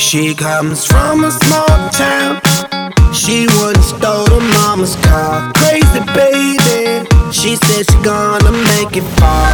She comes from a small town. She once stole her mama's car. Crazy baby, she said she gonna make it far.